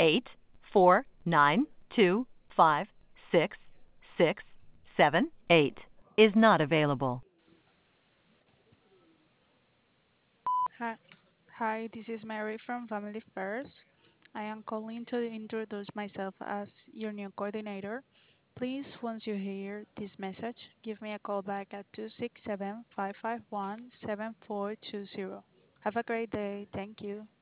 849256678 is not available. Hi, hi, this is Mary from Family First. I am calling to introduce myself as your new coordinator. Please, once you hear this message, give me a call back at 267 551 7420. Have a great day. Thank you.